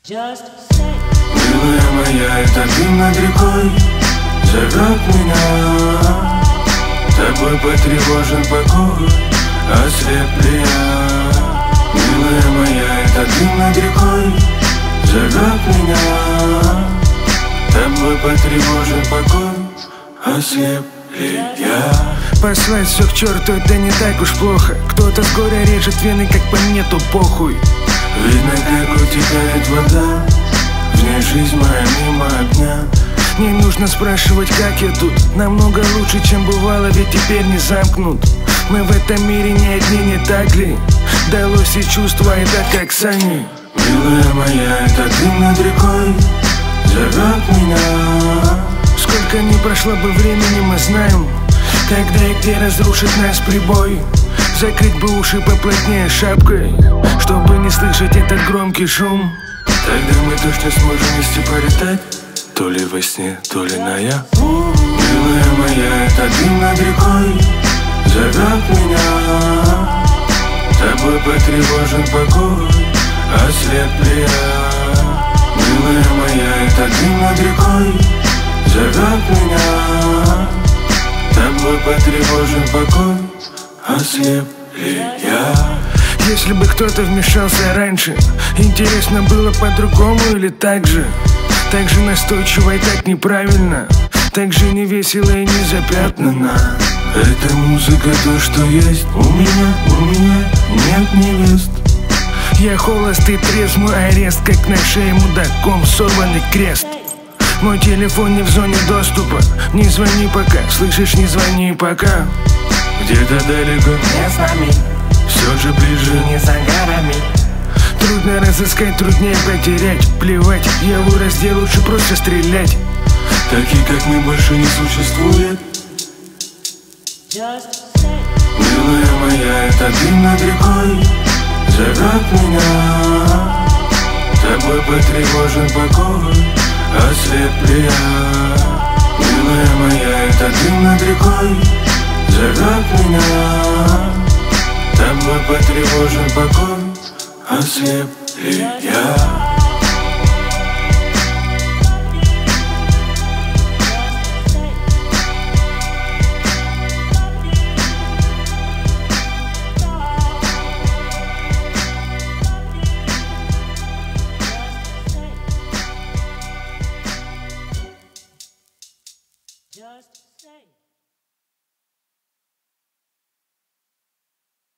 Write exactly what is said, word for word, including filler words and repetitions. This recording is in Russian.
Милая моя, это дым над рекой зовет меня. Тобой потревожен покой, ослеп ли я? Милая моя, это дым над рекой зовет меня. Тобой потревожен покой, ослеп ли я? Послать все к черту, это не так уж плохо. Кто-то с горя режет вены, как по мне, то похуй. Видно, как утекает вода, в ней жизнь моя мимо огня. Не нужно спрашивать, как я тут. Намного лучше, чем бывало, ведь теперь не замкнут. Мы в этом мире не одни, не так ли? Далось и чувства, это как сами. Милая моя, это дым над рекой зовет меня. Сколько ни прошло бы времени, мы знаем, когда и где разрушит нас прибой. Закрыть бы уши поплотнее шапкой, чтобы не слышать этот громкий шум. Тогда мы точно сможем вместе полетать, то ли во сне, то ли наяву. Милая моя, это дым над рекой зовет меня. Тобой потревожен покой, ослеп ли я? Милая моя, это дым над рекой зовет меня. Тобой потревожен покой, ослеп ли я? Если бы кто-то вмешался раньше, интересно было по-другому или так же? Так же настойчиво и так неправильно, так же не весело и не запятнано. Эта музыка то, что есть у меня, у меня нет невест. Я холост и трезв, мой арест, как на шее мудаком сорванный крест. Мой телефон не в зоне доступа, не звони пока, слышишь, не звони пока. Где-то далеко, не с нами, все же ближе, не за горами. Трудно разыскать, труднее потерять. Плевать, я в разде, лучше просто стрелять. Такие, как мы, больше не существует. Милая моя, это дым над рекой зовет меня. Тобой потревожен покой, ослеп ли я? Милая моя, это дым над рекой зовет меня. Тобой потревожен покой, ослеп ли я? Just say.